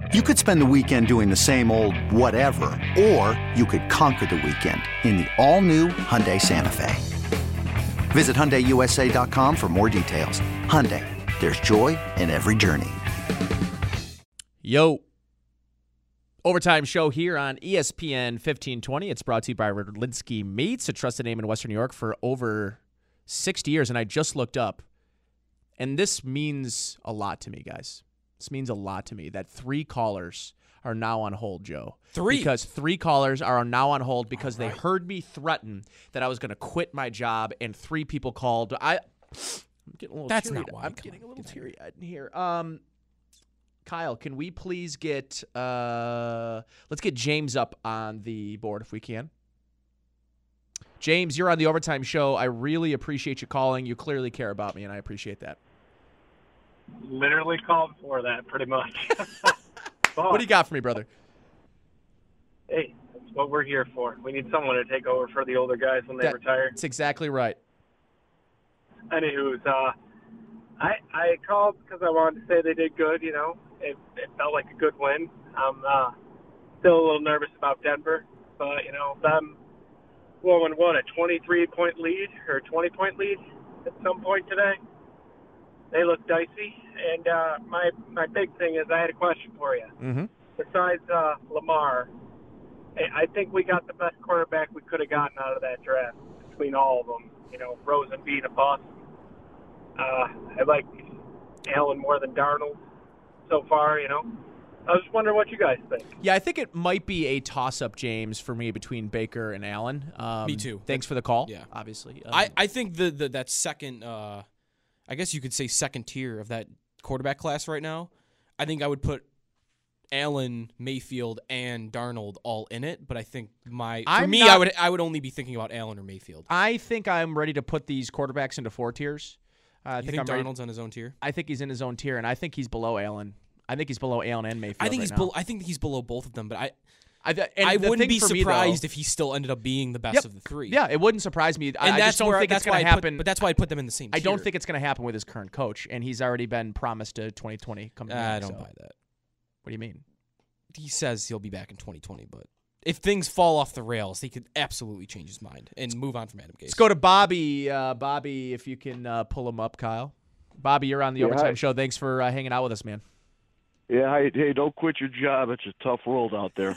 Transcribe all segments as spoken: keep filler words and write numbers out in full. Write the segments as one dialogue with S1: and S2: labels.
S1: You could spend the weekend doing the same old whatever, or you could conquer the weekend in the all-new Hyundai Santa Fe. Visit Hyundai U S A dot com for more details. Hyundai, there's joy in every journey.
S2: Yo. Overtime show here on E S P N fifteen twenty. It's brought to you by Rudlinski Meats, a trusted name in Western New York for over sixty years. And I just looked up, and this means a lot to me, guys. This means a lot to me that three callers are now on hold, Joe.
S3: Three?
S2: Because three callers are now on hold because right. they heard me threaten that I was going to quit my job, and three people called. I, I'm getting a little
S3: That's
S2: teary.
S3: not why.
S2: I'm
S3: Come
S2: getting
S3: on,
S2: a little
S3: get
S2: teary-eyed in here. Um, Kyle, can we please get uh, let's get James up on the board if we can. James, you're on the Overtime show. I really appreciate you calling. You clearly care about me, and I appreciate that.
S4: Literally called for that, pretty much.
S2: What do you got for me, brother?
S4: Hey, that's what we're here for. We need someone to take over for the older guys when they
S2: that,
S4: retire.
S2: That's exactly right.
S4: Anywho, uh, I I called because I wanted to say they did good. You know, it, it felt like a good win. I'm uh, still a little nervous about Denver, but you know, them blowing what a twenty-three point lead or twenty point lead at some point today. They look dicey, and uh, my my big thing is I had a question for you.
S2: Mm-hmm.
S4: Besides uh, Lamar, I think we got the best quarterback we could have gotten out of that draft between all of them. You know, Rosen being a bust. Uh, I like Allen more than Darnold so far, you know. I was just wondering what you guys think.
S2: Yeah, I think it might be a toss-up, James, for me between Baker and Allen. Um,
S3: me too.
S2: Thanks for the call,
S3: yeah.
S2: obviously. Um,
S3: I, I think the, the that second, uh, I guess you could say second tier of that quarterback class right now, I think I would put Allen, Mayfield, and Darnold all in it, but I think my for
S2: I'm
S3: me,
S2: not,
S3: I would I would only be thinking about Allen or Mayfield.
S2: I think I'm ready to put these quarterbacks into four tiers. Uh, I
S3: you
S2: think,
S3: think
S2: I'm
S3: Darnold's
S2: ready,
S3: on his own tier?
S2: I think he's in his own tier, and I think he's below Allen. I think he's below Allen and Mayfield.
S3: I think
S2: right
S3: he's
S2: now.
S3: below, I think he's below both of them, but I
S2: I, and
S3: I
S2: the
S3: wouldn't
S2: thing
S3: be
S2: for me,
S3: surprised
S2: though,
S3: if he still ended up being the best
S2: yep,
S3: of the three.
S2: Yeah, it wouldn't surprise me.
S3: And
S2: I, I
S3: that's
S2: just don't
S3: where,
S2: think
S3: that's
S2: it's going to
S3: why I
S2: happen.
S3: Put, but that's why I put them in the same
S2: I
S3: tier.
S2: don't think it's going to happen with his current coach, and he's already been promised a twenty twenty coming
S3: uh,
S2: back.
S3: I don't
S2: so.
S3: buy that.
S2: What do you mean?
S3: He says he'll be back in twenty twenty, but if things fall off the rails, he could absolutely change his mind and move on from Adam Gase.
S2: Let's go to Bobby. Uh, Bobby, if you can uh, pull him up, Kyle. Bobby, you're on the
S5: yeah,
S2: Overtime
S5: hi.
S2: show. Thanks for uh, hanging out with us, man.
S5: Yeah, hey, hey, don't quit your job. It's a tough world out there.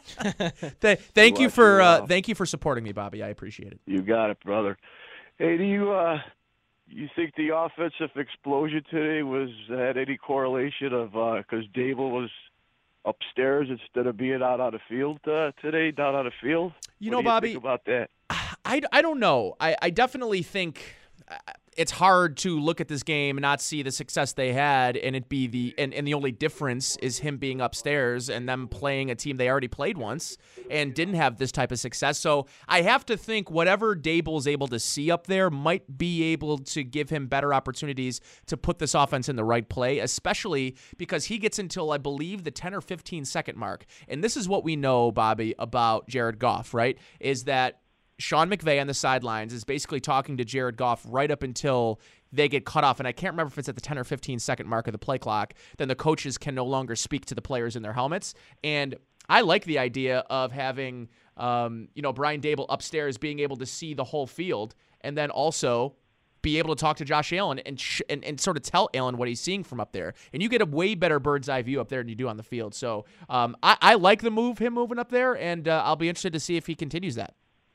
S2: Th- thank you
S5: Watch
S2: for
S5: your,
S2: uh,
S5: uh,
S2: thank you for supporting me, Bobby. I appreciate it.
S5: You got it, brother. Hey, do you uh, you think the offensive explosion today was had any correlation of because uh, Dable was upstairs instead of being out on the field uh, today, down on the field?
S2: You
S5: what
S2: know,
S5: do you
S2: Bobby,
S5: think about that?
S2: I, I don't know. I, I definitely think it's hard to look at this game and not see the success they had, and it be the and, and the only difference is him being upstairs and them playing a team they already played once and didn't have this type of success. So I have to think whatever Dable's able to see up there might be able to give him better opportunities to put this offense in the right play, especially because he gets until, I believe, the ten or fifteen second mark. And this is what we know, Bobby, about Jared Goff, right, is that Sean McVay on the sidelines is basically talking to Jared Goff right up until they get cut off. And I can't remember if it's at the ten or fifteen second mark of the play clock. Then the coaches can no longer speak to the players in their helmets. And I like the idea of having, um, you know, Brian Dable upstairs being able to see the whole field and then also be able to talk to Josh Allen and, sh- and and sort of tell Allen what he's seeing from up there. And you get a way better bird's eye view up there than you do on the field. So um, I, I like the move, him moving up there, and uh, I'll be interested to see if he continues that.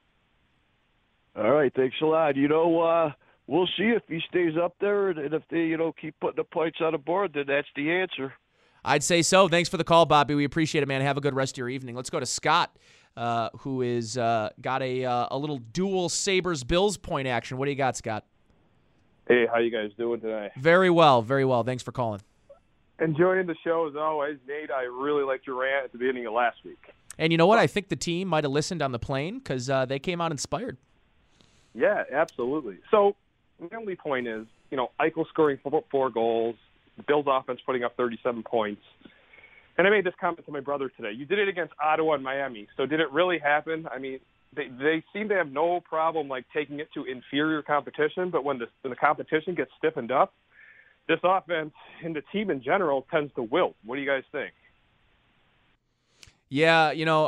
S5: All right, thanks a lot. You know, uh, we'll see if he stays up there, and if they, you know, keep putting the points on the board, then that's the answer.
S2: I'd say so. Thanks for the call, Bobby. We appreciate it, man. Have a good rest of your evening. Let's go to Scott, uh, who is uh, got a uh, a little dual Sabres-Bills point action. What do you got, Scott?
S6: Hey, how you guys doing today?
S2: Very well, very well. Thanks for calling.
S6: Enjoying the show as always. Nate, I really liked your rant at the beginning of last week.
S2: And you know what? I think the team might have listened on the plane because uh, they came out inspired.
S6: Yeah, absolutely. So my only point is, you know, Eichel scoring four, four goals, the Bills offense putting up thirty-seven points. And I made this comment to my brother today. You did it against Ottawa and Miami. So did it really happen? I mean, they they seem to have no problem, like, taking it to inferior competition, but when the, when the competition gets stiffened up, this offense and the team in general tends to wilt. What do you guys think?
S2: Yeah, you know,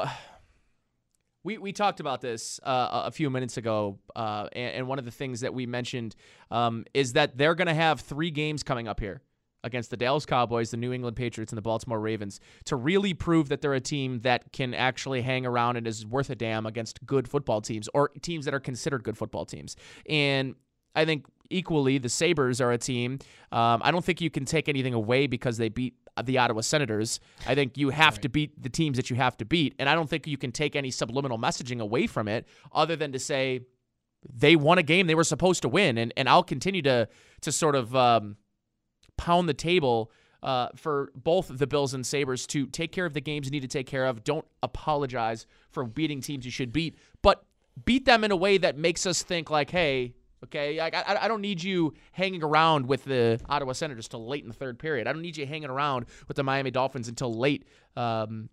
S2: we we talked about this uh, a few minutes ago, uh, and, and one of the things that we mentioned um, is that they're going to have three games coming up here against the Dallas Cowboys, the New England Patriots, and the Baltimore Ravens to really prove that they're a team that can actually hang around and is worth a damn against good football teams or teams that are considered good football teams. And I think equally the Sabres are a team. Um, I don't think you can take anything away because they beat the Ottawa Senators. I think you have right. to beat the teams that you have to beat. And I don't think you can take any subliminal messaging away from it other than to say they won a game they were supposed to win. And and I'll continue to to sort of um, pound the table uh, for both the Bills and Sabres to take care of the games you need to take care of. Don't apologize for beating teams you should beat, but beat them in a way that makes us think like, hey, okay, I, I, I don't need you hanging around with the Ottawa Senators till late in the third period. I don't need you hanging around with the Miami Dolphins until late. Um,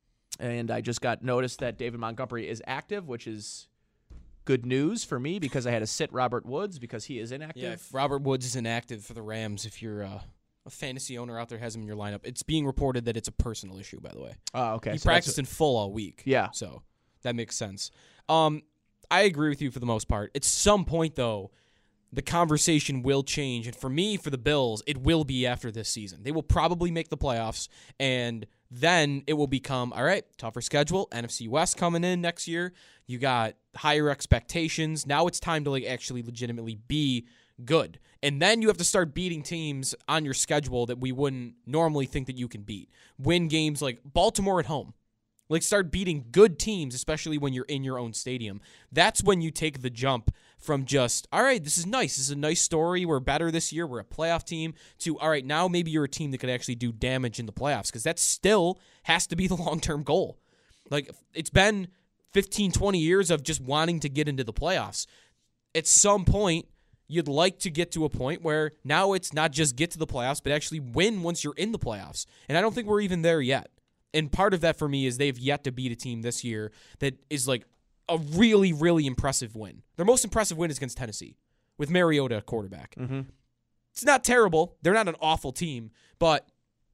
S2: and I just got noticed that David Montgomery is active, which is good news for me because I had to sit Robert Woods because he is inactive.
S3: Yeah, if Robert Woods is inactive for the Rams, if you're uh, a fantasy owner out there has him in your lineup, it's being reported that it's a personal issue, by the way.
S2: Oh, okay.
S3: He
S2: so
S3: practiced in full all week.
S2: Yeah.
S3: So that makes sense. Um, I agree with you for the most part. At some point, though, the conversation will change. And for me, for the Bills, it will be after this season. They will probably make the playoffs, and then it will become, all right, tougher schedule, N F C West coming in next year. You got higher expectations. Now it's time to like actually legitimately be good. And then you have to start beating teams on your schedule that we wouldn't normally think that you can beat. Win games like Baltimore at home. Like, start beating good teams, especially when you're in your own stadium. That's when you take the jump from just, all right, this is nice. This is a nice story. We're better this year. We're a playoff team. To, all right, now maybe you're a team that could actually do damage in the playoffs because that still has to be the long-term goal. Like, it's been fifteen, twenty years of just wanting to get into the playoffs. At some point, you'd like to get to a point where now it's not just get to the playoffs, but actually win once you're in the playoffs. And I don't think we're even there yet. And part of that for me is they've yet to beat a team this year that is like a really, really impressive win. Their most impressive win is against Tennessee with Mariota quarterback.
S2: Mm-hmm.
S3: It's not terrible. They're not an awful team, but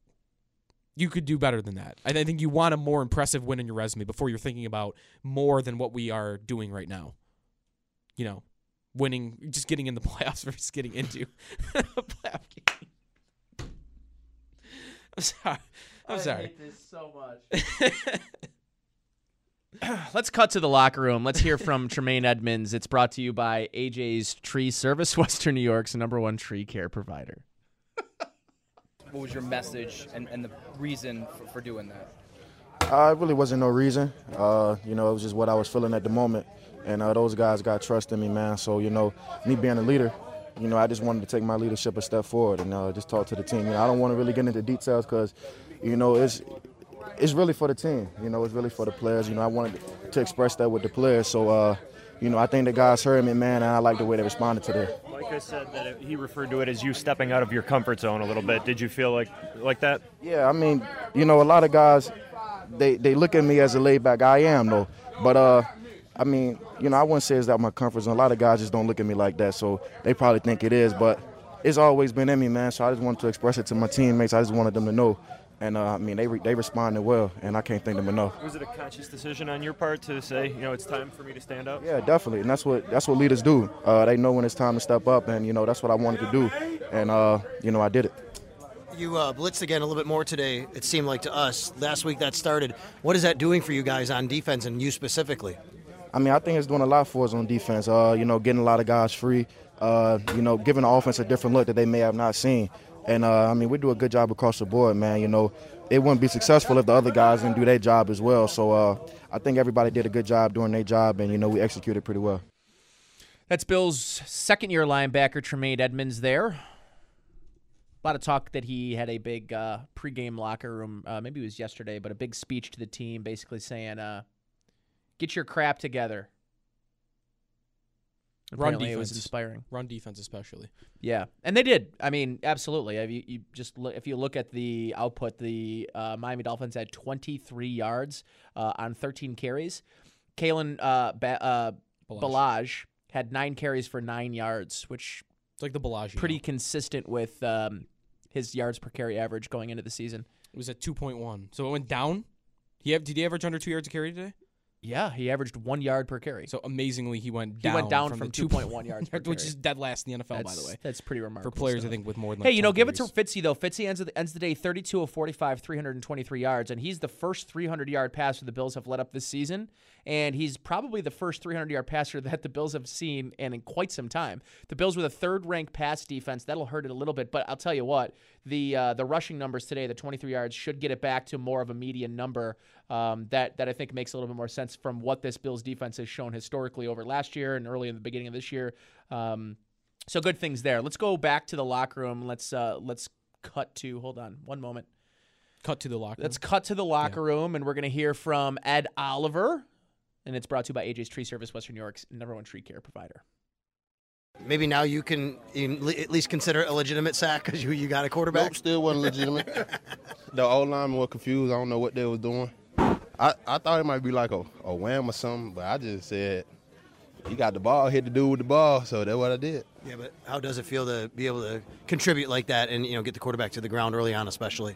S3: you could do better than that. I think you want a more impressive win in your resume before you're thinking about more than what we are doing right now. You know, winning, just getting in the playoffs versus getting into a playoff game. I'm sorry. I'm sorry.
S2: I hate this so much. Let's cut to the locker room. Let's hear from Tremaine Edmonds. It's brought to you by A J's Tree Service, Western New York's number one tree care provider.
S7: What was your message and, and the reason for, for doing that?
S8: Uh, it really wasn't no reason. Uh, you know, it was just what I was feeling at the moment. And uh, those guys got trust in me, man. So, you know, me being a leader, you know, I just wanted to take my leadership a step forward and uh, just talk to the team. You know, I don't want to really get into details because, you know, it's it's really for the team. You know, it's really for the players. You know, I wanted to express that with the players. So, uh, you know, I think the guys heard me, man, and I like the way they responded to that.
S9: Micah said that it, he referred to it as you stepping out of your comfort zone a little bit. Did you feel like like that?
S8: Yeah, I mean, you know, a lot of guys, they, they look at me as a laid-back. I am, though. But, uh, I mean, you know, I wouldn't say it's out my comfort zone. A lot of guys just don't look at me like that, so they probably think it is. But it's always been in me, man, so I just wanted to express it to my teammates. I just wanted them to know. And, uh, I mean, they re- they responded well, and I can't thank them enough.
S9: Was it a conscious decision on your part to say, you know, it's time for me to stand up?
S8: Yeah, definitely, and that's what that's what leaders do. Uh, they know when it's time to step up, and, you know, that's what I wanted to do. And, uh, you know, I did it.
S10: You uh, blitzed again a little bit more today, it seemed like to us. Last week that started. What is that doing for you guys on defense and you specifically?
S8: I mean, I think it's doing a lot for us on defense, uh, you know, getting a lot of guys free, uh, you know, giving the offense a different look that they may have not seen. And, uh, I mean, we do a good job across the board, man. You know, it wouldn't be successful if the other guys didn't do their job as well. So uh, I think everybody did a good job doing their job, and, you know, we executed pretty well.
S2: That's Bills' second-year linebacker, Tremaine Edmonds there. A lot of talk that he had a big uh, pregame locker room, uh, maybe it was yesterday, but a big speech to the team basically saying, uh, get your crap together.
S3: Run
S2: Apparently
S3: defense.
S2: It was inspiring.
S3: Run defense especially.
S2: Yeah, and they did. I mean, absolutely. If you, you just look, if you look at the output, the uh, Miami Dolphins had twenty-three yards uh, on thirteen carries. Kalen uh, ba- uh, Ballage had nine carries for nine yards, which
S3: it's like the Bellagio.
S2: Pretty consistent with um, his yards per carry average going into the season.
S3: It was at two point one, so it went down. He have, did he average under two yards a carry today?
S2: Yeah, he averaged one yard per carry.
S3: So amazingly, he went
S2: He
S3: down.
S2: went down
S3: from,
S2: from
S3: the
S2: two point one yards per
S3: which
S2: carry.
S3: is dead last in the N F L,
S2: That's,
S3: by the way.
S2: That's pretty remarkable
S3: for players.
S2: stuff.
S3: I think with more than.
S2: Hey,
S3: like
S2: you know,
S3: ten
S2: give it to
S3: carries.
S2: Fitzy though. Fitzy ends the, ends the day thirty-two of forty-five, three hundred twenty-three yards, and he's the first three hundred yard passer the Bills have let up this season, and he's probably the first three hundred yard passer that the Bills have seen and in quite some time. The Bills with a third ranked pass defense, that'll hurt it a little bit, but I'll tell you what, the uh, the rushing numbers today, the twenty-three yards, should get it back to more of a median number. Um, that that I think makes a little bit more sense from what this Bills defense has shown historically over last year and early in the beginning of this year. Um, so good things there. Let's go back to the locker room. Let's uh, let's cut to hold on one moment.
S3: Cut to the locker room.
S2: Let's cut to the locker yeah. room, and we're going to hear from Ed Oliver, and it's brought to you by A J's Tree Service, Western New York's number one tree care provider.
S10: Maybe now you can at least consider it a legitimate sack because you, you got a quarterback?
S11: Nope, still wasn't legitimate. The O-linemen were confused. I don't know what they was doing. I, I thought it might be like a, a wham or something, but I just said, he got the ball, hit the dude with the ball, so that's what I did.
S10: Yeah, but how does it feel to be able to contribute like that and, you know, get the quarterback to the ground early on especially?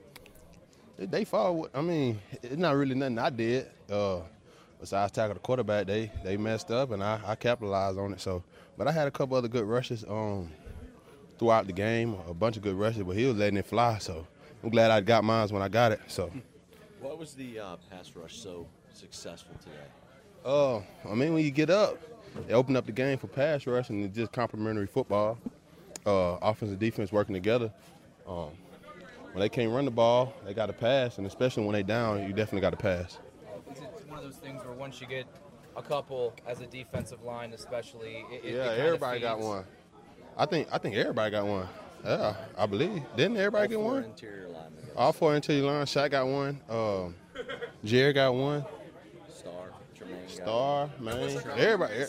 S11: They fall. I mean, it's not really nothing I did. Uh, besides tackle the quarterback, they they messed up, and I, I capitalized on it. So, but I had a couple other good rushes um, throughout the game, a bunch of good rushes, but he was letting it fly. So I'm glad I got mine when I got it. So.
S12: What was the uh, pass rush so successful today?
S11: Uh, I mean, when you get up, they open up the game for pass rush, and it's just complementary football. Uh, offense and defense working together. Um, when they can't run the ball, they got to pass, and especially when they down, you definitely got to pass.
S7: Is it one of those things where once you get a couple as a defensive line, especially, it, it,
S11: yeah,
S7: it
S11: everybody got one. I think I think everybody got one. Yeah, I believe. Didn't everybody get one?
S12: Interior linemen.
S11: All four interior line. Shaq got one. Um, Jerry got one.
S12: Star, Jermaine
S11: Star, man. Everybody.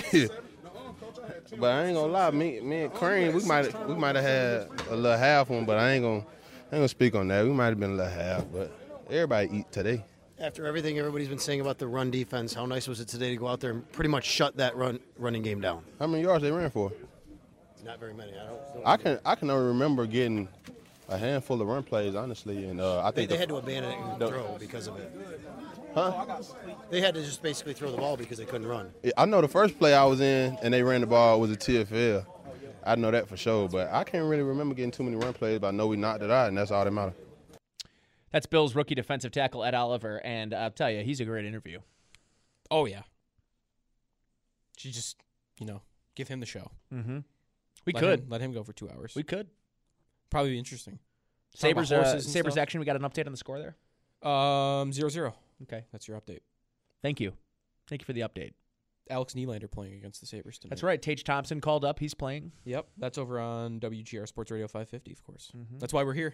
S11: But I ain't gonna lie, me, me and Crane, we might we might have had a little half one, but I ain't gonna I ain't gonna speak on that. We might have been a little half, but everybody eat today.
S10: After everything everybody's been saying about the run defense, how nice was it today to go out there and pretty much shut that run running game down?
S11: How many yards they ran for?
S10: Not very many. I don't. don't
S11: I can I can only remember getting a handful of run plays, honestly, and uh, I
S10: they,
S11: think
S10: they
S11: the,
S10: had to abandon it and
S11: the,
S10: throw because of it.
S11: Huh?
S10: They had to just basically throw the ball because they couldn't run.
S11: I know the first play I was in and they ran the ball was a T F L. I know that for sure, but I can't really remember getting too many run plays, but I know we knocked it out, and that's all that matters.
S2: That's Bills rookie defensive tackle Ed Oliver, and I'll tell you, he's a great interview.
S3: Oh, yeah. Should just, you know, give him the show.
S2: Mm-hmm. We
S3: let
S2: could.
S3: Him, let him go for two hours.
S2: We could.
S3: Probably be interesting.
S2: Sabres, uh, Sabres action, we got an update on the score there?
S3: Um, zero zero.
S2: Okay.
S3: That's your update.
S2: Thank you. Thank you for the update.
S3: Alex Nylander playing against the Sabres tonight.
S2: That's right. Tage Thompson called up. He's playing.
S3: Yep. That's over on W G R Sports Radio five fifty, of course.
S2: Mm-hmm.
S3: That's why we're here.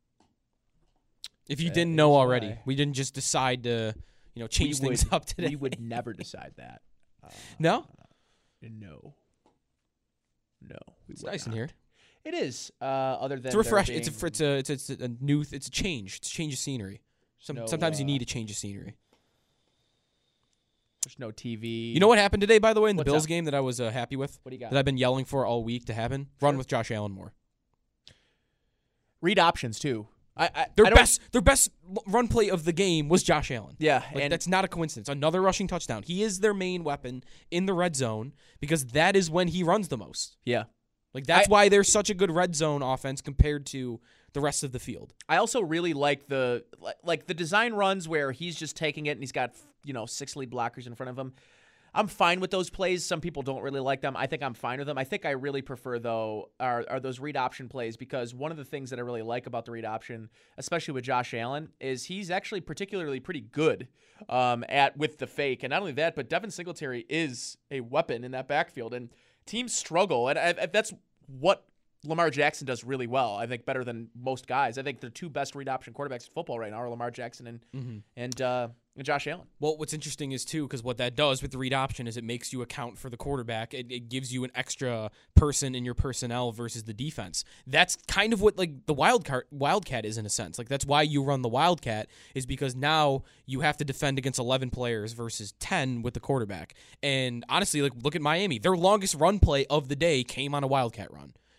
S3: If you
S2: that
S3: didn't know already,
S2: why.
S3: we didn't just decide to, you know, change
S2: we
S3: things
S2: would,
S3: up today.
S2: We would never decide that. Uh,
S3: no?
S2: Uh, no. No.
S3: It's nice not. in here.
S2: It is. Uh, other than
S3: it's a refresh.
S2: Being...
S3: It's a it's a it's a, a new. Th- it's a change. It's a change of scenery. Some,
S2: no,
S3: sometimes
S2: uh,
S3: you need a change of scenery.
S2: There's no T V.
S3: You know what happened today, by the way, in the
S2: What's
S3: Bills
S2: that?
S3: game that I was uh, happy with?
S2: What do you got?
S3: That I've been yelling for all week to happen?
S2: Sure.
S3: Run with Josh Allen more.
S2: Read options too. I, I
S3: their
S2: I don't...
S3: best their best run play of the game was Josh Allen.
S2: Yeah,
S3: like,
S2: and
S3: that's not a coincidence. Another rushing touchdown. He is their main weapon in the red zone because that is when he runs the most.
S2: Yeah.
S3: Like that's
S2: I,
S3: why they're such a good red zone offense compared to the rest of the field.
S2: I also really like the like the design runs where he's just taking it and he's got, you know, six lead blockers in front of him. I'm fine with those plays. Some people don't really like them. I think I'm fine with them. I think I really prefer, though, are, are those read option plays because one of the things that I really like about the read option, especially with Josh Allen, is he's actually particularly pretty good um, at with the fake. And not only that, but Devin Singletary is a weapon in that backfield. And teams struggle. And I, I, that's what Lamar Jackson does really well, I think, better than most guys. I think the two best read option quarterbacks in football right now are Lamar Jackson and
S3: mm-hmm.
S2: and, uh, and Josh Allen.
S3: Well, what's interesting is, too, because what that does with the read option is it makes you account for the quarterback. It, it gives you an extra person in your personnel versus the defense. That's kind of what, like, the Wildcat, Wildcat is in a sense. Like, that's why you run the Wildcat is because now you have to defend against eleven players versus ten with the quarterback. And honestly, like, look at Miami. Their longest run play of the day came on a Wildcat run.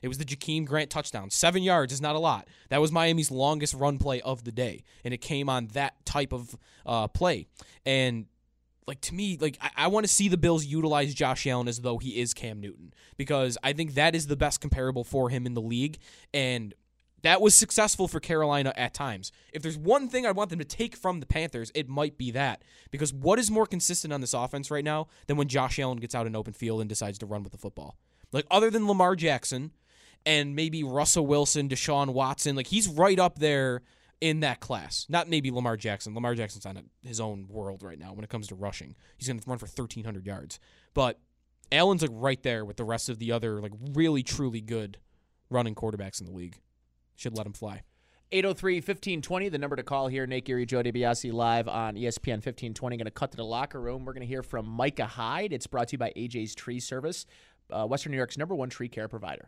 S3: It was the Jakeem Grant touchdown. Seven yards is not a lot. That was Miami's longest run play of the day, and it came on that type of uh, play. And like to me, like I, I want to see the Bills utilize Josh Allen as though he is Cam Newton, because I think that is the best comparable for him in the league, and that was successful for Carolina at times. If there's one thing I want them to take from the Panthers, it might be that. Because what is more consistent on this offense right now than when Josh Allen gets out in open field and decides to run with the football? Like, other than Lamar Jackson and maybe Russell Wilson, Deshaun Watson, like, he's right up there in that class. Not maybe Lamar Jackson. Lamar Jackson's on a, his own world right now when it comes to rushing. He's going to run for thirteen hundred yards. But Allen's, like, right there with the rest of the other, like, really, truly good running quarterbacks in the league. Should let him fly.
S2: eight oh three, fifteen twenty, the number to call here. Nate Geary, Joe DiBiase live on E S P N fifteen twenty. Going to cut to the locker room. We're going to hear from Micah Hyde. It's brought to you by A J's Tree Service, uh, Western New York's number one tree care provider.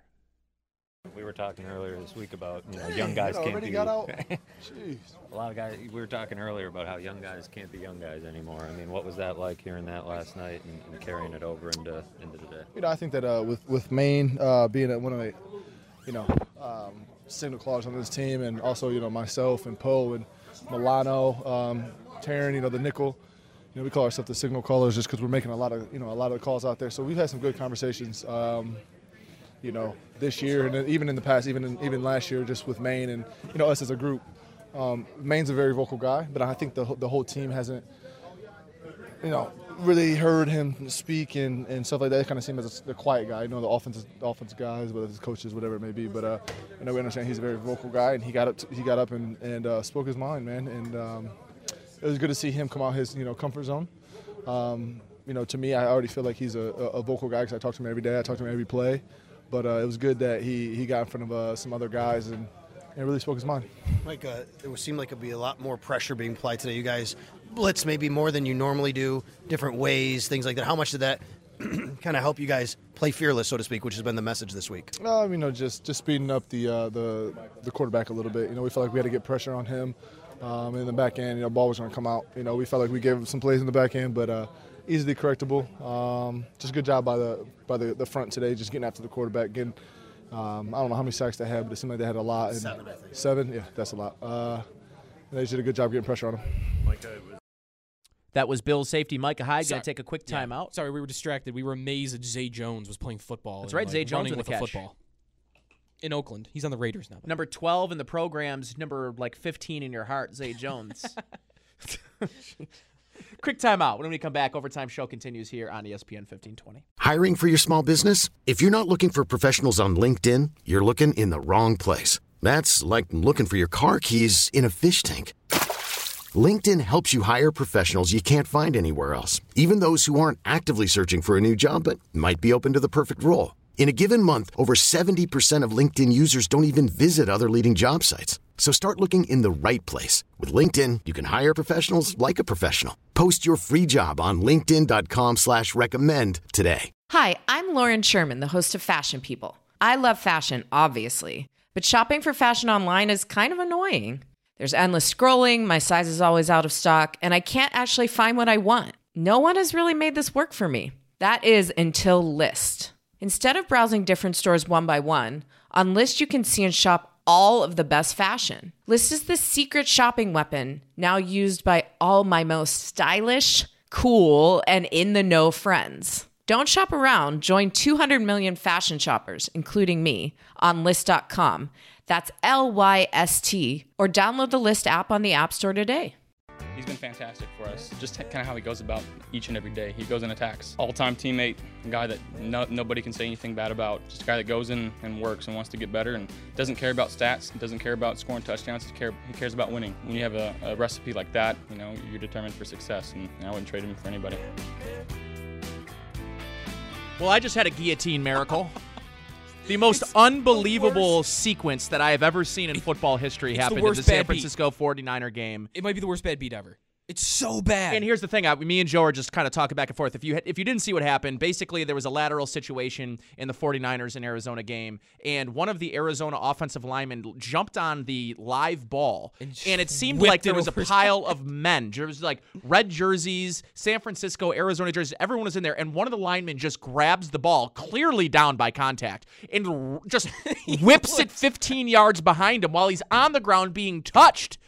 S13: We were talking earlier this week about, you know, young guys can't be.
S14: Got out. Jeez.
S13: A lot of guys. We were talking earlier about how young guys can't be young guys anymore. I mean, what was that like hearing that last night and, and carrying it over into into the day?
S14: You know, I think that uh, with with Maine uh, being at one of the, you know, um, signal callers on this team, and also, you know, myself and Poe and Milano, um, Taryn, you know, the nickel. You know, we call ourselves the signal callers just because we're making a lot of, you know, a lot of calls out there. So we've had some good conversations, um, you know, this year and even in the past, even in, even last year, just with Maine and, you know, us as a group. Um, Maine's a very vocal guy, but I think the the whole team hasn't, you know, really heard him speak and, and stuff like that. It kind of seemed as a, a quiet guy, you know, the offensive the offensive guys, whether it's coaches, whatever it may be. But uh, you know, we understand he's a very vocal guy, and he got up to, he got up and and uh, spoke his mind, man. And um, it was good to see him come out his you know comfort zone. Um, you know, to me, I already feel like he's a, a vocal guy because I talk to him every day. I talk to him every play. But uh, it was good that he he got in front of uh, some other guys and. And really spoke his mind.
S10: Mike, uh, it would seem like it would be a lot more pressure being applied today. You guys blitz maybe more than you normally do, different ways, things like that. How much did that kind of help you guys play fearless, so to speak, which has been the message this week?
S14: Uh, you know, just just speeding up the uh, the the quarterback a little bit. You know, we felt like we had to get pressure on him um, in the back end. You know, ball was going to come out. You know, we felt like we gave him some plays in the back end, but uh, easily correctable. Um, just good job by the by the, the front today, just getting after the quarterback, getting. Um, I don't know how many sacks they had, but it seemed like they had a lot. And
S10: seven, I think.
S14: Seven? Yeah, that's a lot. Uh, they did a good job getting pressure on him.
S2: That was Bills safety Micah Hyde. Going
S3: Sorry.
S2: to take a quick
S3: Yeah.
S2: timeout.
S3: Sorry, we were distracted. We were amazed that Zay Jones was playing football.
S2: That's
S3: and,
S2: right,
S3: like,
S2: Zay Jones
S3: running
S2: with
S3: with
S2: a
S3: a
S2: catch.
S3: football. In Oakland. He's on the Raiders now.
S2: Number twelve in the program's number like fifteen in your heart, Zay Jones. Quick timeout. When we come back, Overtime Show continues here on E S P N fifteen twenty.
S15: Hiring for your small business? If you're not looking for professionals on LinkedIn, you're looking in the wrong place. That's like looking for your car keys in a fish tank. LinkedIn helps you hire professionals you can't find anywhere else, even those who aren't actively searching for a new job but might be open to the perfect role. In a given month, over seventy percent of LinkedIn users don't even visit other leading job sites. So start looking in the right place. With LinkedIn, you can hire professionals like a professional. Post your free job on linkedin dot com slash recommend today.
S16: Hi, I'm Lauren Sherman, the host of Fashion People. I love fashion, obviously, but shopping for fashion online is kind of annoying. There's endless scrolling, my size is always out of stock, and I can't actually find what I want. No one has really made this work for me. That is until Lyst. Instead of browsing different stores one by one, on Lyst you can see and shop all of the best fashion. Lyst is the secret shopping weapon now used by all my most stylish, cool, and in-the-know friends. Don't shop around. Join two hundred million fashion shoppers, including me, on Lyst dot com. That's L Y S T. Or download the Lyst app on the App Store today.
S17: He's been fantastic for us. Just kind of how he goes about each and every day. He goes and attacks. All-time teammate, a guy that no, nobody can say anything bad about. Just a guy that goes in and works and wants to get better and doesn't care about stats, doesn't care about scoring touchdowns. He, care, he cares about winning. When you have a, a recipe like that, you know, you're determined for success, and I wouldn't trade him for anybody.
S2: Well, I just had a guillotine miracle. The most it's unbelievable the sequence that I have ever seen in football history happened in the San Francisco beat. forty-niner game.
S3: It might be the worst bad beat ever. It's so bad.
S2: And here's the thing: I, me and Joe are just kind of talking back and forth. If you if you didn't see what happened, basically there was a lateral situation in the 49ers and Arizona game, and one of the Arizona offensive linemen jumped on the live ball, and, and it seemed like there was a pile of men. There was like red jerseys, San Francisco, Arizona jerseys. Everyone was in there, and one of the linemen just grabs the ball, clearly down by contact, and r- just whips it fifteen yards behind him while he's on the ground being touched.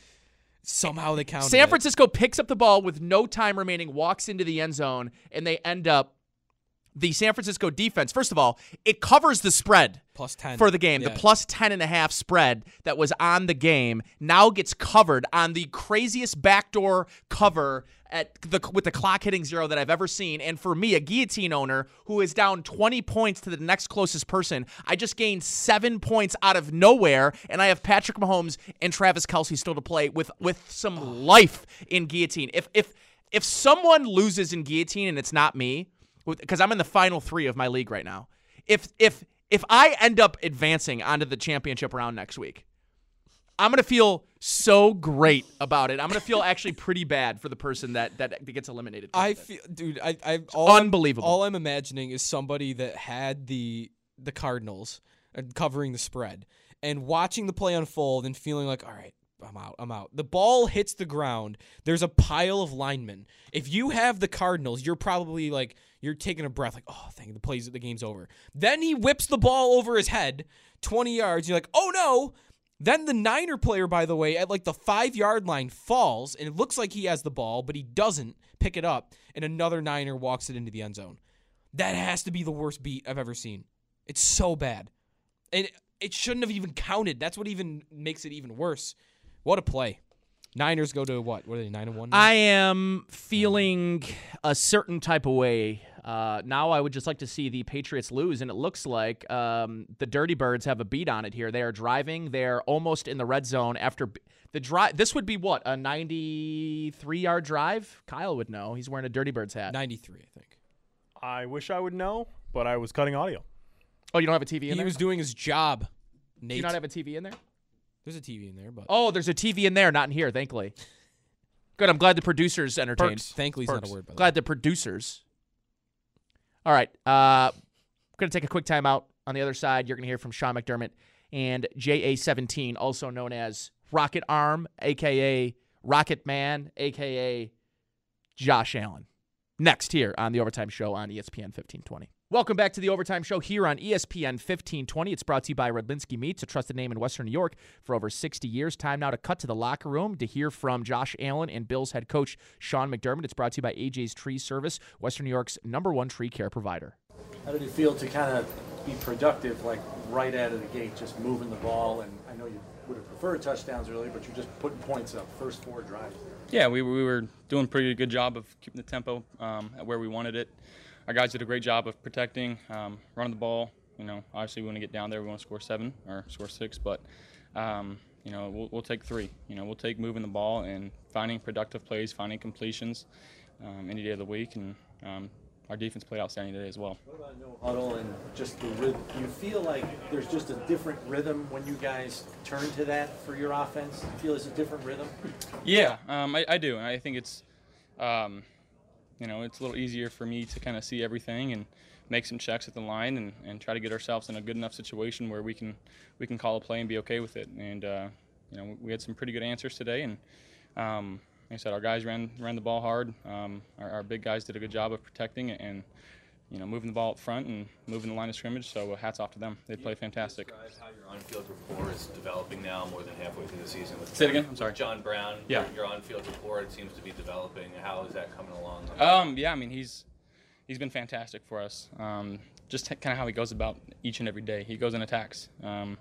S3: Somehow they counted
S2: San
S3: it.
S2: Francisco picks up the ball with no time remaining, walks into the end zone, and they end up the San Francisco defense. First of all, it covers the spread
S3: plus ten
S2: for the game.
S3: Yeah.
S2: The plus ten and a half spread that was on the game now gets covered on the craziest backdoor cover at the with the clock hitting zero that I've ever seen. And for me, a guillotine owner who is down twenty points to the next closest person, I just gained seven points out of nowhere, and I have Patrick Mahomes and Travis Kelce still to play with with some life in guillotine. If if if someone loses in guillotine and it's not me, because I'm in the final three of my league right now, if if if I end up advancing onto the championship round next week, I'm going to feel so great about it. I'm going to feel actually pretty bad for the person that that gets eliminated.
S3: I feel, dude, I, I all
S2: unbelievable.
S3: I'm, all I'm imagining is somebody that had the the Cardinals and covering the spread and watching the play unfold and feeling like, all right, I'm out, I'm out. The ball hits the ground. There's a pile of linemen. If you have the Cardinals, you're probably like, you're taking a breath, like, oh, thank you, the plays, the game's over. Then he whips the ball over his head, twenty yards. You're like, oh no. Then the Niner player, by the way, at like the five-yard line falls, and it looks like he has the ball, but he doesn't pick it up, and another Niner walks it into the end zone. That has to be the worst beat I've ever seen. It's so bad. And it shouldn't have even counted. That's what even makes it even worse. What a play. Niners go to what? What are they, nine and one?
S2: I am feeling a certain type of way. Uh, now I would just like to see the Patriots lose, and it looks like um, the Dirty Birds have a beat on it here. They are driving. They're almost in the red zone after b- the drive. This would be what, a ninety-three-yard drive? Kyle would know. He's wearing a Dirty Birds hat.
S3: ninety-three, I think.
S18: I wish I would know, but I was cutting audio.
S2: Oh, you don't have a T V in
S3: he
S2: there?
S3: He was doing his job, Nate.
S2: Do you not have a T V in there?
S3: There's a T V in there, but
S2: oh, there's a T V in there, not in here, thankfully. Good, I'm glad the producers entertained.
S3: Perks. Thankfully,
S2: Perks.
S3: not a word, by the
S2: Glad the producers. All right, uh, we're going to take a quick time out. On the other side, you're going to hear from Sean McDermott and J A seventeen, also known as Rocket Arm, a k a. Rocket Man, a k a. Josh Allen. Next here on the Overtime Show on E S P N fifteen twenty. Welcome back to the Overtime Show here on E S P N fifteen twenty. It's brought to you by Redlinski Meats, a trusted name in Western New York for over sixty years. Time now to cut to the locker room to hear from Josh Allen and Bills head coach Sean McDermott. It's brought to you by A J's Tree Service, Western New York's number one tree care provider.
S19: How did it feel to kind of be productive, like right out of the gate, just moving the ball? And I know you would have preferred touchdowns earlier, but you're just putting points up first four drives.
S17: Yeah, we, we were doing a pretty good job of keeping the tempo um, at where we wanted it. Our guys did a great job of protecting, um, running the ball. You know, obviously we want to get down there. We want to score seven or score six, but um, you know, we'll, we'll take three. You know, we'll take moving the ball and finding productive plays, finding completions um, any day of the week, and um, our defense played outstanding today as well.
S19: What about no huddle and just the rhythm? Do you feel like there's just a different rhythm when you guys turn to that for your offense? Do you feel it's a different rhythm?
S17: Yeah, um, I, I do, and I think it's. Um, You know, it's a little easier for me to kind of see everything and make some checks at the line and, and try to get ourselves in a good enough situation where we can we can call a play and be okay with it. And uh, you know, we had some pretty good answers today. And um, like I said, our guys ran ran the ball hard. Um, our, our big guys did a good job of protecting it and you know moving the ball up front and moving the line of scrimmage. So uh, hats off to them. They played fantastic.
S20: How your on-field rapport is developing now, more than halfway through the season. With
S17: Say it again. I'm sorry.
S20: John Brown.
S17: Yeah.
S20: Your, your on-field rapport it seems to be developing. How is that coming along?
S17: Um, yeah, I mean he's he's been fantastic for us. Um, just kind of how he goes about each and every day. He goes and attacks. Um,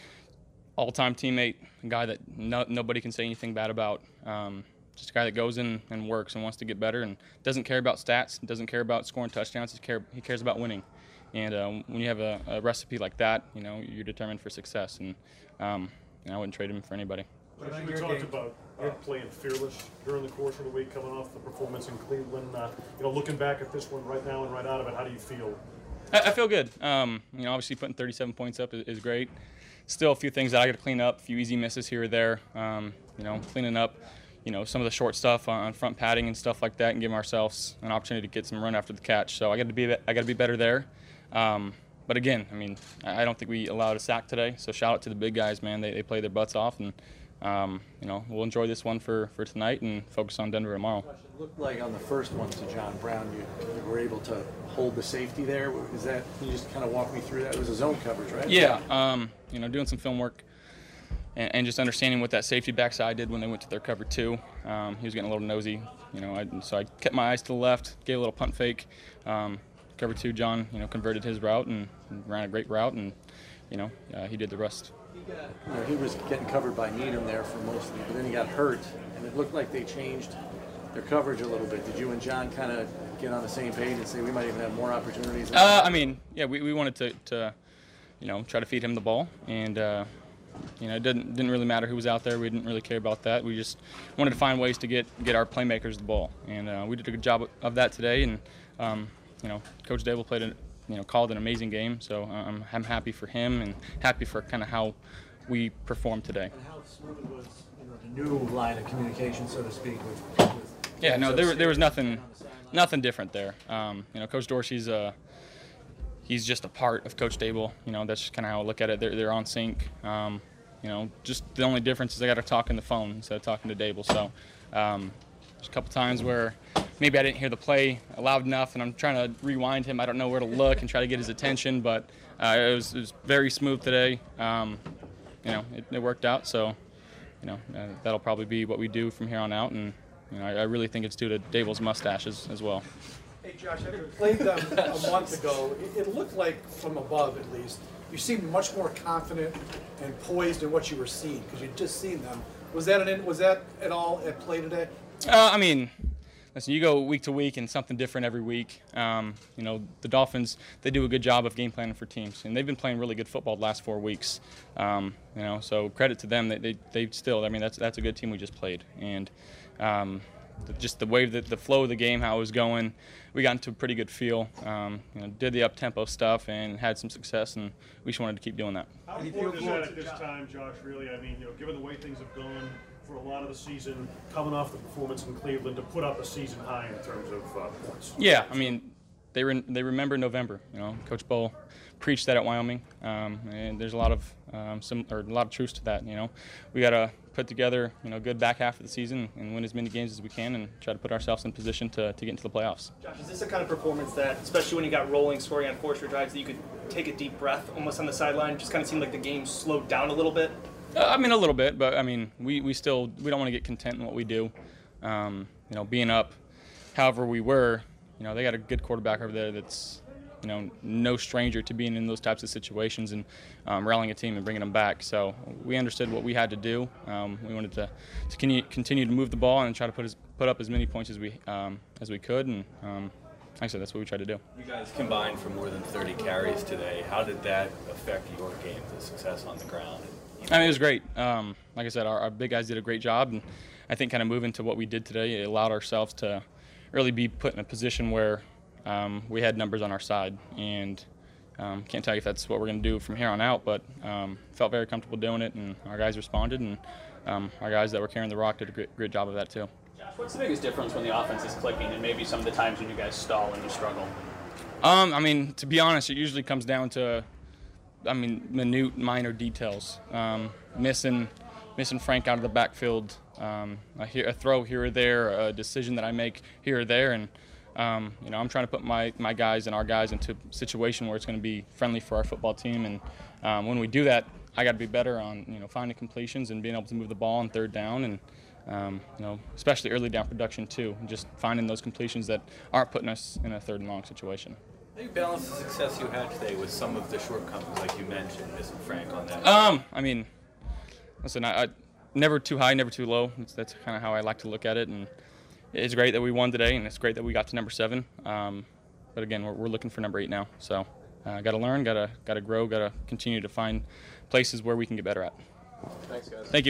S17: all-time teammate, a guy that no, nobody can say anything bad about. Um, just a guy that goes in and works and wants to get better and doesn't care about stats, doesn't care about scoring touchdowns. He care he cares about winning. And uh, when you have a, a recipe like that, you know you're determined for success. And um, you know, I wouldn't trade him for anybody.
S18: We talked about uh, playing fearless during the course of the week, coming off the performance in Cleveland. Uh, you know, looking back at this one right now and right out of it, how do you feel?
S17: I, I feel good. Um, you know, obviously putting thirty-seven points up is, is great. Still a few things that I got to clean up, a few easy misses here or there. Um, you know, cleaning up. you know, some of the short stuff on front padding and stuff like that, and give ourselves an opportunity to get some run after the catch. So I got to be I got to be better there. Um, but again, I mean, I don't think we allowed a sack today. So shout out to the big guys, man. They they play their butts off, and um, you know, we'll enjoy this one for for tonight and focus on Denver tomorrow.
S19: It looked like on the first one to John Brown, you, you were able to hold the safety there. Is that, can you just kind of walk me through that? It was a zone coverage, right?
S17: Yeah, um, you know, doing some film work and, and just understanding what that safety backside did when they went to their cover two. Um, he was getting a little nosy, you know, I, so I kept my eyes to the left, gave a little punt fake. Um, cover two, John, you know, converted his route and, and ran a great route, and, you know, uh, he did the rest.
S19: You know, he was getting covered by Needham there for most of it, but then he got hurt, and it looked like they changed their coverage a little bit. Did you and John kind of get on the same page and say we might even have more opportunities?
S17: Uh, I mean, yeah, we, we wanted to, to, you know, try to feed him the ball, and uh, you know, it didn't didn't really matter who was out there. We didn't really care about that. We just wanted to find ways to get get our playmakers the ball, and uh, we did a good job of that today. And um, you know, Coach Dable played a, you know, called an amazing game, so I'm I'm happy for him and happy for kind of how we performed today.
S19: And how smooth was, you know, the new line of communication, so to speak, with, with
S17: yeah, no, there there was nothing nothing different there. Um, you know, Coach Dorsey's uh he's just a part of Coach Dable. You know, that's just kind of how I look at it. They're they're on sync. Um, you know, just the only difference is I got to talk in the phone instead of talking to Dable. So um, there's a couple times where maybe I didn't hear the play loud enough, and I'm trying to rewind him. I don't know where to look and try to get his attention, but uh, it was it was very smooth today. Um, you know, it, it worked out. So you know, uh, that'll probably be what we do from here on out, and you know, I, I really think it's due to Dable's mustaches as well.
S21: Hey, Josh, having played them a month ago, it, it looked like, from above at least, you seemed much more confident and poised in what you were seeing because you'd just seen them. Was that an was that at all at play today?
S17: Uh, I mean, listen, you go week to week and something different every week. Um, you know, the Dolphins, they do a good job of game planning for teams, and they've been playing really good football the last four weeks. Um, you know, so credit to them. They, they they still, I mean, that's that's a good team we just played, and um, just the way that the flow of the game, how it was going, we got into a pretty good feel. Um, you know, did the up-tempo stuff and had some success, and we just wanted to keep doing that.
S18: How important is that at this time, Josh, really? I mean, you know, given the way things have gone for a lot of the season, coming off the performance in Cleveland, to put up a season high in terms of uh, points?
S17: Yeah, I mean, they re- they remember November. You know, Coach Bull preached that at Wyoming, um, and there's a lot of um, some or a lot of truth to that. You know, we got to put together, you know, a good back half of the season and win as many games as we can and try to put ourselves in position to, to get into the playoffs.
S22: Josh, is this the kind of performance that, especially when you got rolling, scoring on four straight drives, that you could take a deep breath almost on the sideline? Just kind of seemed like the game slowed down a little bit?
S17: Uh, I mean, a little bit, but I mean, we, we still we don't want to get content in what we do. Um, you know, being up, however we were, you know, they got a good quarterback over there that's, you know, no stranger to being in those types of situations and um, rallying a team and bringing them back. So we understood what we had to do. Um, we wanted to, to continue to move the ball and try to put as, put up as many points as we um, as we could. And um, like I said, that's what we tried to do.
S20: You guys combined for more than thirty carries today. How did that affect your game, the success on the ground?
S17: I mean, it was great. Um, like I said, our, our big guys did a great job, and I think kind of moving to what we did today, it allowed ourselves to really be put in a position where um, we had numbers on our side, and um, can't tell you if that's what we're going to do from here on out, but um, felt very comfortable doing it, and our guys responded, and um, our guys that were carrying the rock did a great, great job of that too.
S23: Josh, what's the biggest difference when the offense is clicking and maybe some of the times when you guys stall and you struggle?
S17: Um, I mean, to be honest, it usually comes down to, I mean, minute, minor details. Um, missing, missing Frank out of the backfield, um, a, a throw here or there, a decision that I make here or there, and um, you know, I'm trying to put my, my guys and our guys into a situation where it's going to be friendly for our football team. And um, when we do that, I got to be better on, you know, finding completions and being able to move the ball on third down, and um, you know, especially early down production too, and just finding those completions that aren't putting us in a third and long situation.
S20: How do you balance the success you had today with some of the shortcomings, like you mentioned, missing Frank on that?
S17: Um, I mean, listen, I, I never too high, never too low. That's, that's kind of how I like to look at it, and it's great that we won today, and it's great that we got to number seven. Um, but again, we're, we're looking for number eight now. So, uh, got to learn, got to got to grow, got to continue to find places where we can get better at.
S23: Thanks, guys.
S17: Thank you.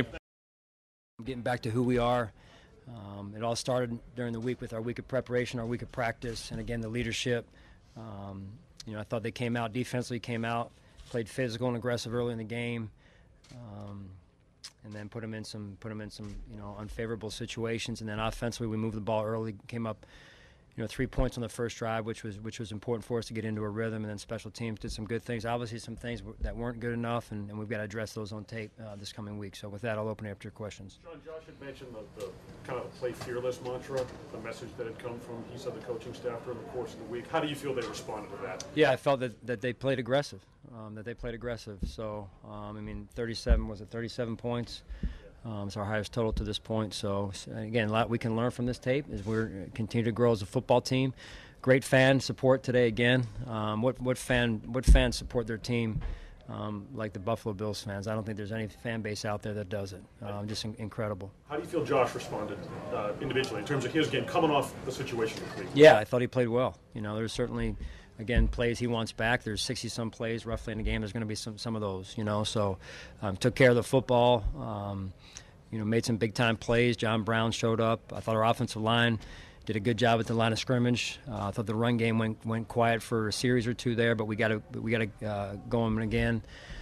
S24: Getting back to who we are. Um, it all started during the week with our week of preparation, our week of practice, and again the leadership. Um, you know, I thought they came out defensively, came out, played physical and aggressive early in the game, um, and then put them in some put them in some you know unfavorable situations. And then offensively, we moved the ball early, came up, you know, three points on the first drive, which was which was important for us to get into a rhythm. And then special teams did some good things. Obviously, some things w- that weren't good enough, and, and we've got to address those on tape uh, this coming week. So with that, I'll open it up to your questions.
S18: John, Josh had mentioned the, the kind of play fearless mantra, the message that had come from, he said, the coaching staff during the course of the week. How do you feel they responded to that?
S24: Yeah, I felt that, that they played aggressive, um, that they played aggressive. So, um, I mean, thirty-seven, was it thirty-seven points? Um, it's our highest total to this point. So, again, a lot we can learn from this tape as we continue to grow as a football team. Great fan support today again. Um, what what fan what fans support their team um, like the Buffalo Bills fans? I don't think there's any fan base out there that does it. Um, just in, incredible.
S18: How do you feel Josh responded uh, individually in terms of his game coming off the situation with Cleveland?
S24: Yeah, I thought he played well. You know, there's certainly, again, plays he wants back. There's sixty-some plays roughly in the game. There's going to be some some of those, you know. So um, took care of the football. Um, you know, made some big-time plays. John Brown showed up. I thought our offensive line did a good job at the line of scrimmage. Uh, I thought the run game went went quiet for a series or two there, but we got to we got to uh, go them again.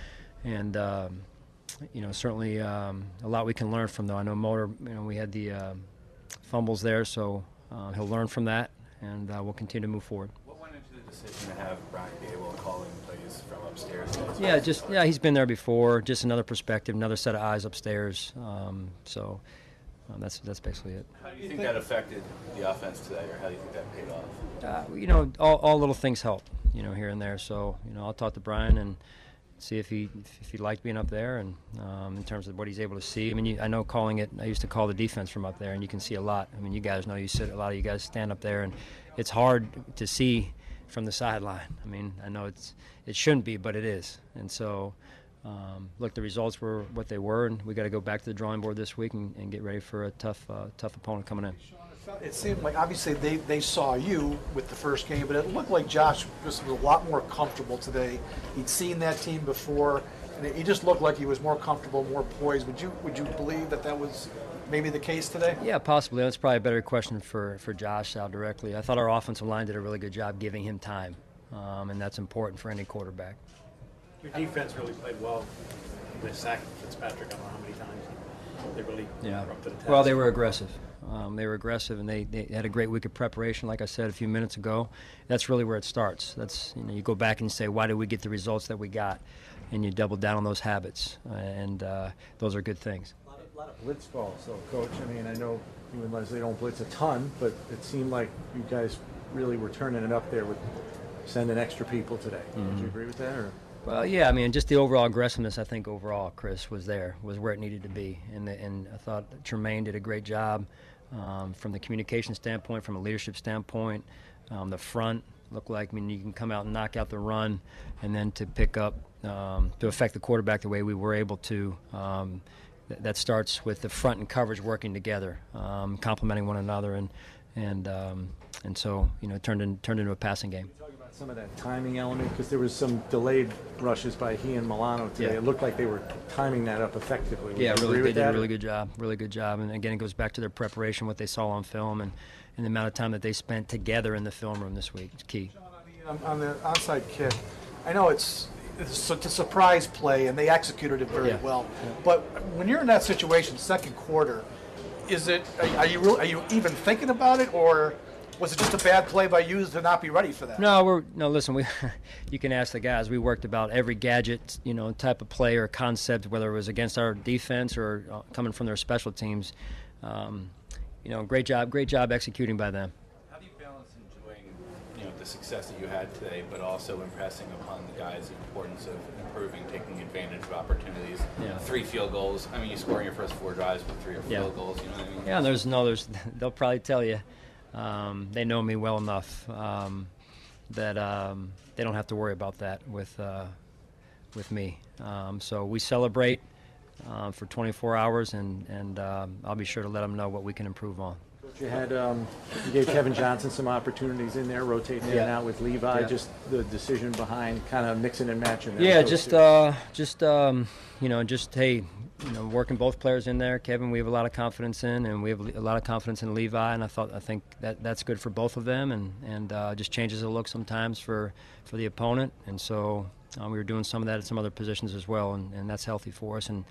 S24: And um, you know, certainly um, a lot we can learn from though. I know Motor, you know, we had the uh, fumbles there, so uh, he'll learn from that, and uh, we'll continue to move forward.
S20: What went into the decision to have Brian Gable calling plays from upstairs?
S24: Yeah, just yeah, he's been there before. Just another perspective, another set of eyes upstairs. Um, so. Um, that's that's basically it.
S20: How do you think that affected the offense today, or how do you think that paid off?
S24: Uh, you know, all, all little things help, you know, here and there. So, you know, I'll talk to Brian and see if he if he liked being up there, and um, in terms of what he's able to see. I mean, you, I know calling it. I used to call the defense from up there, and you can see a lot. I mean, you guys know you sit. A lot of you guys stand up there, and it's hard to see from the sideline. I mean, I know it's it shouldn't be, but it is, and so. Um, look, the results were what they were, and we got to go back to the drawing board this week and, and get ready for a tough, uh, tough opponent coming in.
S21: It seemed like obviously they, they saw you with the first game, but it looked like Josh just was a lot more comfortable today. He'd seen that team before, and he just looked like he was more comfortable, more poised. Would you would you believe that that was maybe the case today?
S24: Yeah, possibly. That's probably a better question for for Josh out directly. I thought our offensive line did a really good job giving him time, um, and that's important for any quarterback.
S21: Your defense really played well. They sacked Fitzpatrick, I don't know how many times. They really
S24: yeah.
S21: were up to the task.
S24: Well, they were aggressive. Um, they were aggressive, and they, they had a great week of preparation, like I said a few minutes ago. That's really where it starts. That's you know you go back and you say, why did we get the results that we got? And you double down on those habits, uh, and uh, those are good things.
S1: A lot, of, a lot of blitz calls, so Coach. I mean, I know you and Leslie don't blitz a ton, but it seemed like you guys really were turning it up there with sending extra people today.
S24: Mm-hmm.
S1: Would you agree with that? Or?
S24: Well, yeah, I mean, just the overall aggressiveness, I think, overall, Chris, was there, was where it needed to be. And, the, and I thought Tremaine did a great job um, from the communication standpoint, from a leadership standpoint. Um, the front looked like, I mean, you can come out and knock out the run, and then to pick up, um, to affect the quarterback the way we were able to. Um, th- that starts with the front and coverage working together, um, complementing one another. And, and, um, and so, you know, it turned, in, turned into a passing game.
S1: Some of that timing element, because there was some delayed rushes by he and Milano today.
S24: Yeah.
S1: It looked like they were timing that up effectively. Would
S24: Yeah,
S1: you
S24: really,
S1: agree
S24: they
S1: with
S24: did a
S1: that,
S24: really
S1: or?
S24: good job, really good job. And again, it goes back to their preparation, what they saw on film, and, and the amount of time that they spent together in the film room this week. It's key.
S21: On, on the onside kick, I know it's it's a, it's a surprise play, and they executed it very
S24: Yeah.
S21: well.
S24: Yeah.
S21: But when you're in that situation, second quarter, is it are, are you real, are you even thinking about it, or was it just a bad play by you to not be ready for that?
S24: No, we're no. Listen, we you can ask the guys. We worked about every gadget, you know, type of play or concept, whether it was against our defense or uh, coming from their special teams. Um, you know, great job, great job executing by them.
S20: How do you balance enjoying, you know, the success that you had today, but also impressing upon the guys the importance of improving, taking advantage of opportunities?
S24: Yeah.
S20: Three field goals. I mean, you score in your first four drives with three or
S24: Yeah.
S20: field goals. You know what I mean?
S24: Yeah, there's no, there's. They'll probably tell you. Um, they know me well enough um, that um, they don't have to worry about that with uh, with me. Um, so we celebrate uh, for twenty-four hours, and and um, I'll be sure to let them know what we can improve on.
S1: You had um, you gave Kevin Johnson some opportunities in there, rotating in
S24: Yeah.
S1: and out with Levi.
S24: Yeah.
S1: Just the decision behind kind of mixing and matching. There
S24: Yeah,
S1: with those
S24: just
S1: two.
S24: uh, just um, you know, just hey, you know, working both players in there. Kevin, we have a lot of confidence in, and we have a lot of confidence in Levi. And I thought, I think that that's good for both of them, and and uh, just changes the look sometimes for for the opponent. And so uh, we were doing some of that at some other positions as well, and, and that's healthy for us. And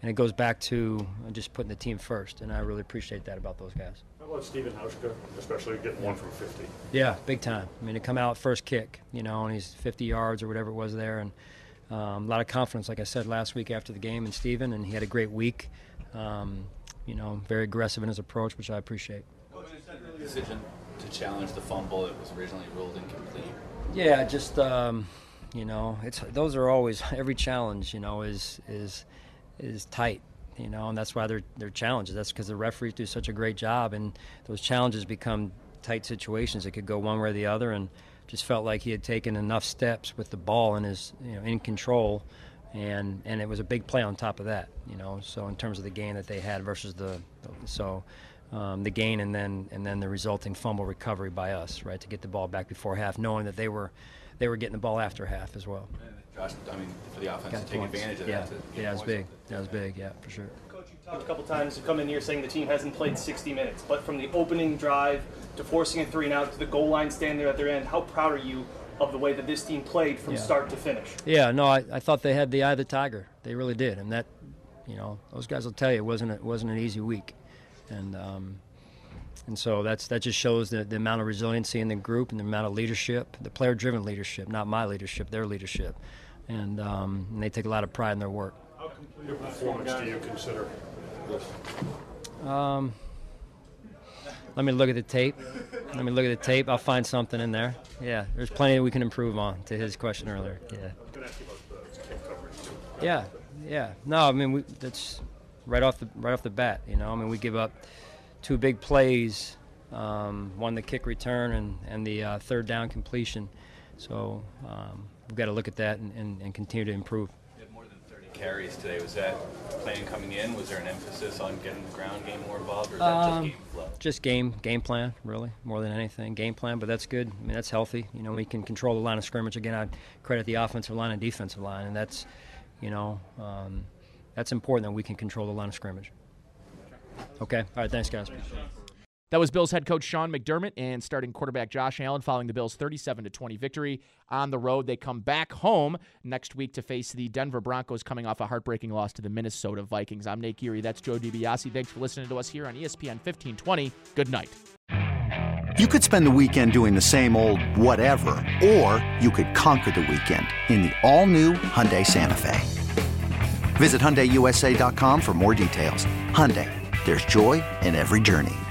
S24: and it goes back to just putting the team first, and I really appreciate that about those guys.
S18: How about Steven Hauschka, especially getting one from fifty?
S24: Yeah, big time. I mean, to come out first kick, you know, and he's fifty yards or whatever it was there, and um, a lot of confidence, like I said last week after the game in Steven, and he had a great week. Um, you know, very aggressive in his approach, which I appreciate.
S20: Decision to challenge the fumble that was originally ruled incomplete.
S24: Yeah, just um, you know, it's those are always every challenge. You know, is is is tight. You know, and that's why they're they're challenges. That's because the referees do such a great job, and those challenges become tight situations. It could go one way or the other, and just felt like he had taken enough steps with the ball and is you know in control, and and it was a big play on top of that. You know, so in terms of the gain that they had versus the so. Um, the gain and then and then the resulting fumble recovery by us, right, to get the ball back before half, knowing that they were they were getting the ball after half as well.
S20: Josh, I mean, for the offense
S24: Got
S20: to take
S24: points.
S20: advantage of
S24: yeah.
S20: that. To
S24: Yeah, it was big. That was big. Yeah, for sure.
S22: Coach, you talked a couple times. You come in here saying the team hasn't played sixty minutes, but from the opening drive to forcing a three and out to the goal line standing there at their end, how proud are you of the way that this team played from
S24: Yeah.
S22: start to finish?
S24: Yeah, no, I, I thought they had the eye of the tiger. They really did, and that, you know, those guys will tell you it wasn't a, it wasn't an easy week, and. Um, And so that's that just shows the, the amount of resiliency in the group and the amount of leadership, the player-driven leadership, not my leadership, their leadership. And, um, and they take a lot of pride in their work.
S18: How complete a performance do you consider this?
S24: Um, let me look at the tape. Let me look at the tape. I'll find something in there. Yeah, there's plenty we can improve on, to his question earlier. Yeah.
S18: Can I ask you about the kick coverage too?
S24: Yeah, yeah. No, I mean, we, that's right off the right off the bat, you know. I mean, we give up two big plays, um, one the kick return and, and the uh, third down completion. So um, we've got to look at that and, and, and continue to improve.
S20: You had more than thirty carries today. Was that plan coming in? Was there an emphasis on getting the ground game more involved, or is that
S24: Um,
S20: just game flow?
S24: Just game game plan, really, more than anything. Game plan, but that's good. I mean, that's healthy. You know, we can control the line of scrimmage. Again, I credit the offensive line and defensive line, and that's, you know, um, that's important that we can control the line of scrimmage. Okay. All right. Thanks, guys.
S2: That was Bills head coach Sean McDermott and starting quarterback Josh Allen following the Bills' thirty-seven to twenty victory on the road. They come back home next week to face the Denver Broncos, coming off a heartbreaking loss to the Minnesota Vikings. I'm Nate Geary. That's Joe DiBiase. Thanks for listening to us here on E S P N fifteen twenty. Good night.
S4: You could spend the weekend doing the same old whatever, or you could conquer the weekend in the all-new Hyundai Santa Fe. Visit Hyundai U S A dot com for more details. Hyundai. There's joy in every journey.